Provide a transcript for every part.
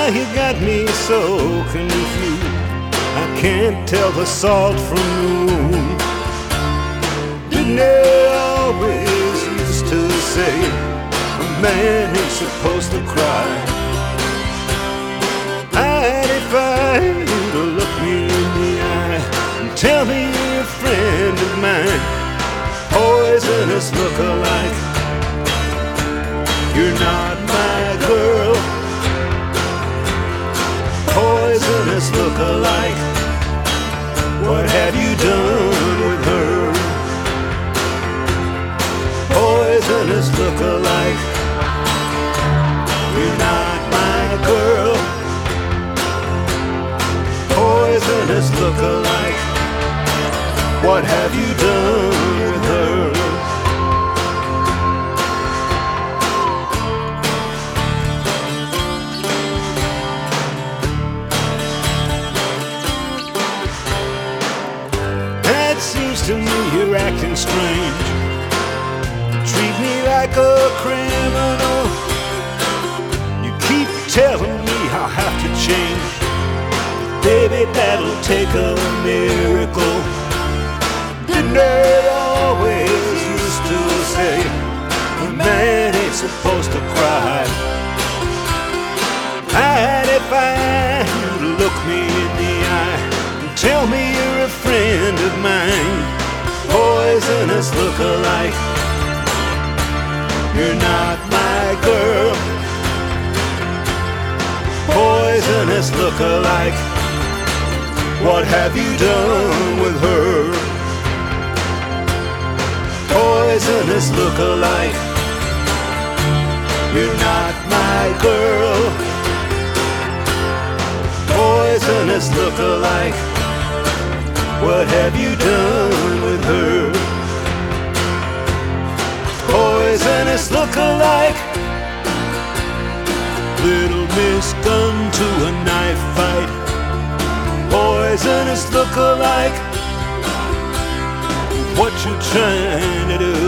you got me so confused. I can't tell the salt from the wound. Didn't they always used to say a man ain't supposed to cry? I'd defy you to look me in the eye and tell me you're a friend of mine. Poisonous look-alike, you're not my girl. Poisonous look-alike, what have you done with her? Poisonous look-alike, you're not my girl. Poisonous look-alike, what have you done with her? Seems to me you're acting strange. Treat me like a criminal. You keep telling me I'll have to change. Baby, that'll take a miracle. Didn't they always used to say a man ain't supposed to cry? I'd defy you to look me in the eye and tell me you're a friend of mine. Poisonous look-alike, you're not my girl. Poisonous look-alike, what have you done with her? Poisonous look-alike, you're not my girl. Poisonous look-alike, what have you done with her? Poisonous look-alike, little miss gone to a knife fight. Poisonous look-alike, what you trying to do?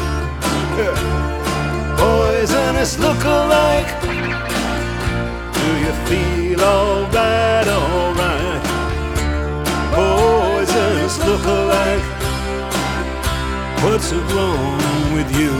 Poisonous look-alike, do you feel alright, alright? Poisonous look-alike, what's wrong with you?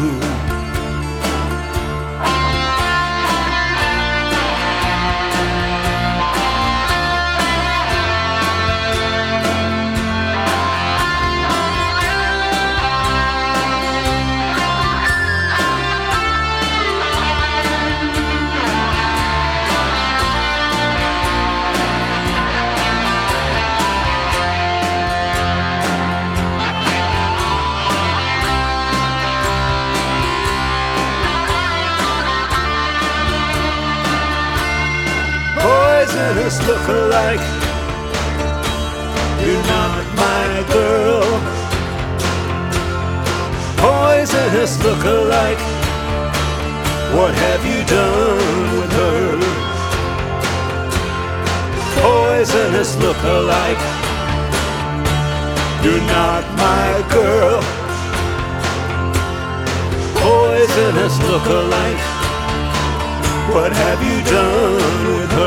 Poisonous look-alike, you're not my girl. Poisonous look-alike, what have you done with her? Poisonous look-alike, you're not my girl. Poisonous look-alike, what have you done with her?